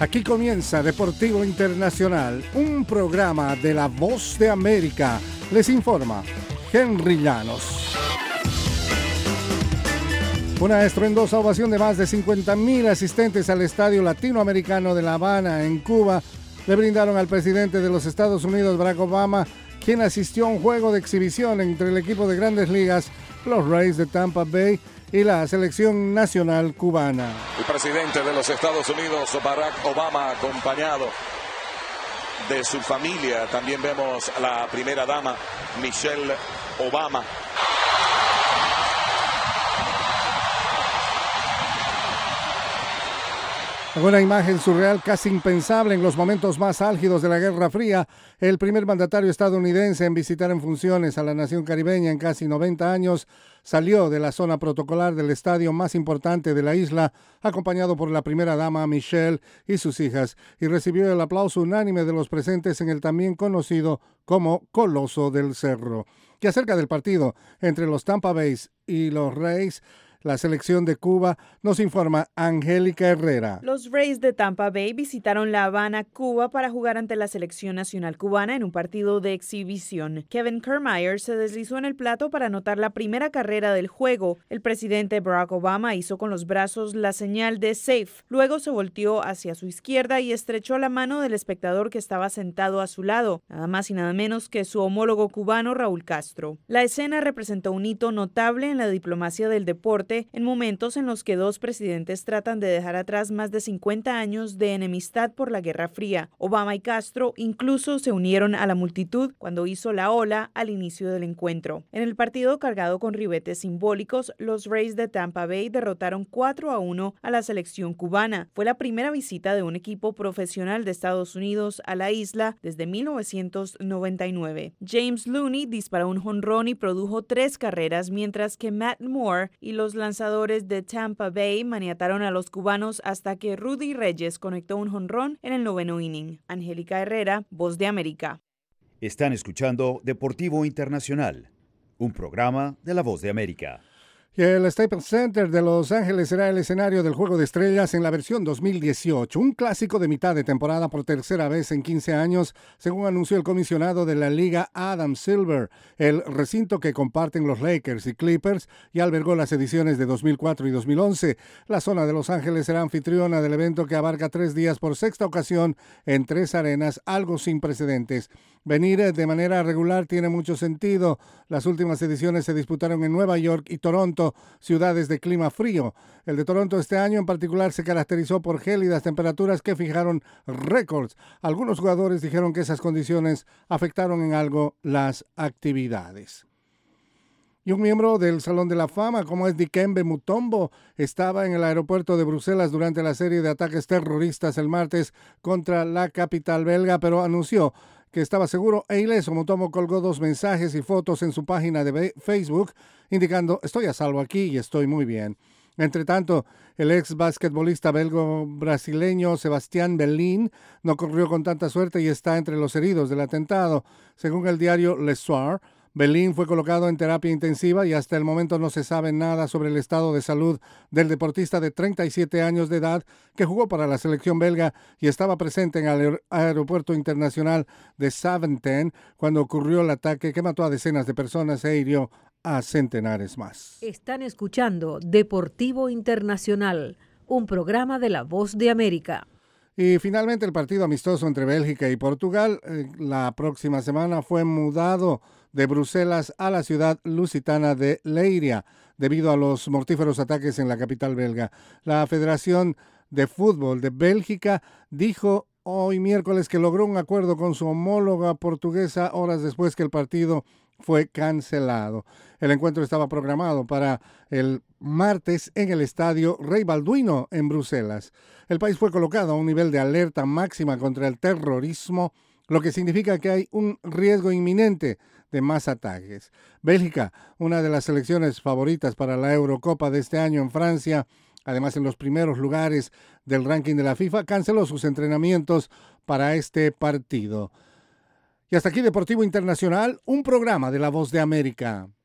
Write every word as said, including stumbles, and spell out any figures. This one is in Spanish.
Aquí comienza Deportivo Internacional, un programa de La Voz de América. Les informa Henry Llanos. Una estruendosa ovación de más de cincuenta mil asistentes al Estadio Latinoamericano de La Habana, en Cuba, le brindaron al presidente de los Estados Unidos, Barack Obama, quien asistió a un juego de exhibición entre el equipo de Grandes Ligas, los Rays de Tampa Bay, y la selección nacional cubana. El presidente de los Estados Unidos, Barack Obama, acompañado de su familia. También vemos a la primera dama, Michelle Obama. Una imagen surreal, casi impensable en los momentos más álgidos de la Guerra Fría. El primer mandatario estadounidense en visitar en funciones a la nación caribeña en casi noventa años salió de la zona protocolar del estadio más importante de la isla, acompañado por la primera dama Michelle y sus hijas, y recibió el aplauso unánime de los presentes en el también conocido como Coloso del Cerro. Y acerca del partido entre los Tampa Bay y los Rays, la selección de Cuba, nos informa Angélica Herrera. Los Rays de Tampa Bay visitaron La Habana, Cuba, para jugar ante la selección nacional cubana en un partido de exhibición. Kevin Kiermaier se deslizó en el plato para anotar la primera carrera del juego. El presidente Barack Obama hizo con los brazos la señal de safe. Luego se volteó hacia su izquierda y estrechó la mano del espectador que estaba sentado a su lado, nada más y nada menos que su homólogo cubano Raúl Castro. La escena representó un hito notable en la diplomacia del deporte, en momentos en los que dos presidentes tratan de dejar atrás más de cincuenta años de enemistad por la Guerra Fría. Obama y Castro incluso se unieron a la multitud cuando hizo la ola al inicio del encuentro. En el partido cargado con ribetes simbólicos, los Rays de Tampa Bay derrotaron cuatro a uno a la selección cubana. Fue la primera visita de un equipo profesional de Estados Unidos a la isla desde mil novecientos noventa y nueve. James Looney disparó un jonrón y produjo tres carreras, mientras que Matt Moore y los lanzadores de Tampa Bay maniataron a los cubanos hasta que Rudy Reyes conectó un jonrón en el noveno inning. Angélica Herrera, Voz de América. Están escuchando Deportivo Internacional, un programa de La Voz de América. Y el Staples Center de Los Ángeles será el escenario del Juego de Estrellas en la versión dos mil dieciocho, un clásico de mitad de temporada por tercera vez en quince años, según anunció el comisionado de la liga Adam Silver. El recinto, que comparten los Lakers y Clippers, ya albergó las ediciones de dos mil cuatro y dos mil once. La zona de Los Ángeles será anfitriona del evento, que abarca tres días por sexta ocasión en tres arenas, algo sin precedentes. Venir de manera regular tiene mucho sentido. Las últimas ediciones se disputaron en Nueva York y Toronto, ciudades de clima frío. El de Toronto este año en particular se caracterizó por gélidas temperaturas que fijaron récords. Algunos jugadores dijeron que esas condiciones afectaron en algo las actividades. Y un miembro del Salón de la Fama, como es Dikembe Mutombo, estaba en el aeropuerto de Bruselas durante la serie de ataques terroristas el martes contra la capital belga, pero anunció que estaba seguro e ileso. Mutombo colgó dos mensajes y fotos en su página de Facebook, indicando: estoy a salvo aquí y estoy muy bien. Entre tanto, el ex basquetbolista belgo-brasileño Sebastián Bellin no corrió con tanta suerte y está entre los heridos del atentado. Según el diario Le Soir, Bellin fue colocado en terapia intensiva y hasta el momento no se sabe nada sobre el estado de salud del deportista de treinta y siete años de edad que jugó para la selección belga y estaba presente en el aeropuerto internacional de Zaventem cuando ocurrió el ataque que mató a decenas de personas e hirió a centenares más. Están escuchando Deportivo Internacional, un programa de La Voz de América. Y finalmente el partido amistoso entre Bélgica y Portugal eh, la próxima semana fue mudado de Bruselas a la ciudad lusitana de Leiria debido a los mortíferos ataques en la capital belga. La Federación de Fútbol de Bélgica dijo hoy miércoles que logró un acuerdo con su homóloga portuguesa horas después que el partido fue cancelado. El encuentro estaba programado para el martes en el estadio Rey Balduino en Bruselas. El país fue colocado a un nivel de alerta máxima contra el terrorismo, lo que significa que hay un riesgo inminente de más ataques. Bélgica, una de las selecciones favoritas para la Eurocopa de este año en Francia, además en los primeros lugares del ranking de la FIFA, canceló sus entrenamientos para este partido. Y hasta aquí Deportivo Internacional, un programa de La Voz de América.